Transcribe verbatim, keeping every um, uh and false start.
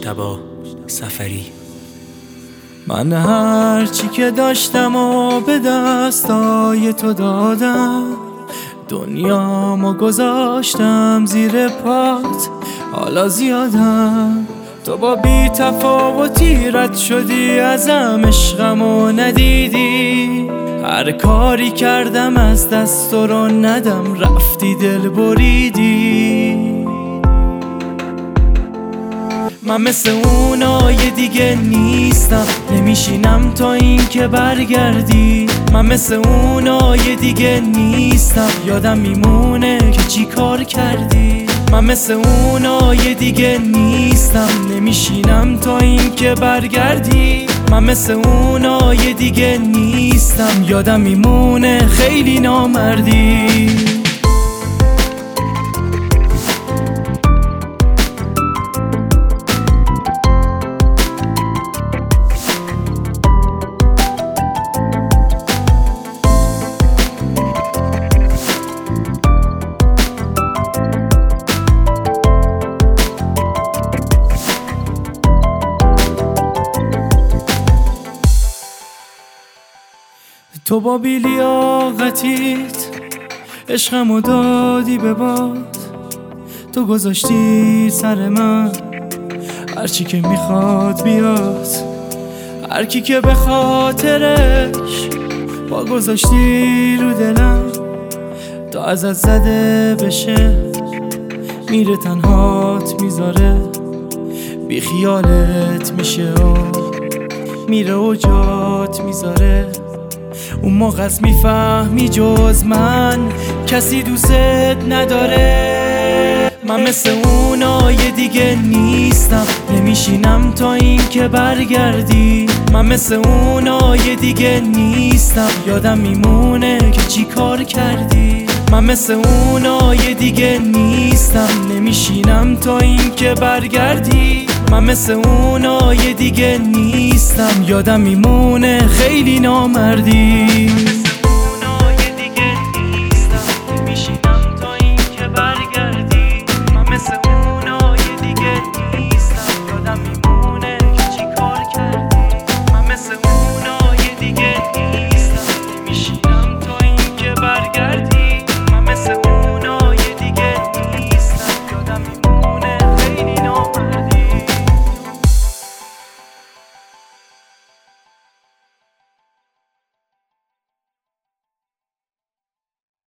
مجتبی سفری. من هرچی که داشتم و به دستای تو دادم، دنیامو گذاشتم زیر پات، حالا زیادم. تو با بی تفاوتی رد شدی ازم، عشقمو ندیدی. هر کاری کردم از دست رو ندم، رفتی دل بریدی. من مثل اونای دیگه نیستم، نمیشینم تا این که برگردی. من مثل اونای دیگه نیستم، یادم میمونه که چی کار کردی. من مثل اونای دیگه نیستم، نمیشینم تا این که برگردی. من مثل اونای دیگه نیستم، یادم میمونه خیلی نامردی. تو با بی‌لیاقتیت عشقمو دادی به باد، تو گذاشتی سر من هرچی که میخواد بیاد. هر کی که به خاطرش با گذاشتی رو دلم، تا ازت زده بشه میره تنهات میذاره. بی خیالت میشه و میره و جات میذاره. اون موقع از میفهمی جز من کسی دوست نداره. من مثل اونای دیگه نیستم، نمیشینم تا این که برگردی. من مثل اونای دیگه نیستم، یادم میمونه که چی کار کردی. من مثل اونای دیگه نیستم، نمیشینم تا این که برگردی. من مثل اونای دیگه نیستم، یادم میمونه خیلی نامردی.